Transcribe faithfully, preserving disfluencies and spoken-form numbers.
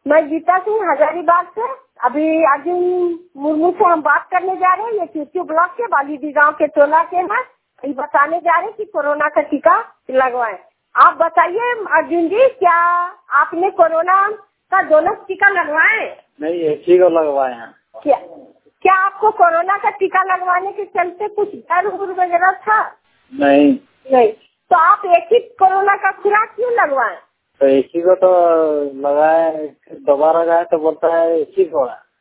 मैं गीता सिंह हजारीबाग से। अभी अर्जुन मुर्मू से हम बात करने जा रहे हैं। ये चिचू ब्लॉक के बालीदी गांव के टोला के हैं। ये बताने जा रहे हैं कि कोरोना का टीका लगवाएं। आप बताइए अर्जुन जी, क्या आपने कोरोना का दोनों टीका लगवाए? नहीं, एक ही को लगवाए हैं। क्या क्या आपको कोरोना का टीका लगवाने के चलते कुछ डर वगैरह था? नहीं नहीं। तो आप एक ही कोरोना का खुराक क्यों लगवाएं? तो एक ही को तो लगाए, दोबारा गए तो बोलता है एक ही को है।